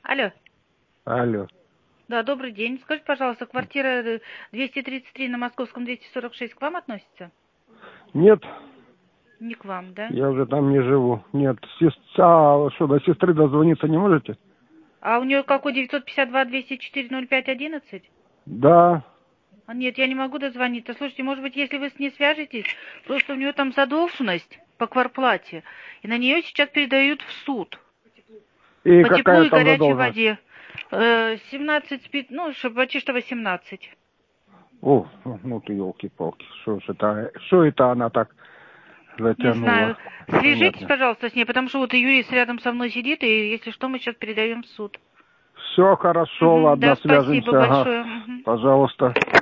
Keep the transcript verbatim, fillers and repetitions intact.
Алло. Алло. Да, добрый день. Скажите, пожалуйста, квартира двести тридцать три на Московском двести сорок шесть к вам относится? Нет, Не к вам, да? я уже там не живу. Нет, сестра, а что, до сестры дозвониться не можете? А у нее какой девятьсот пятьдесят два двести четыре ноль пять одиннадцать? Да. А нет, я не могу дозвониться. Слушайте, может быть, если вы с ней свяжетесь, просто у нее там задолженность по квартплате, и на нее сейчас передают в суд. И По теплу какая и там горячей задолженность? воде. Э, семнадцать, спи- ну, ш- почти что восемнадцать. О, ну ты елки-палки. Что ж это, что это она так Не затянула? знаю. Свяжитесь, Понятно. пожалуйста, с ней, потому что вот и юрист рядом со мной сидит, и если что, мы сейчас передаем в суд. Все хорошо, Мгм, ладно, да, спасибо свяжемся. Ага. большое. Мгм. Пожалуйста.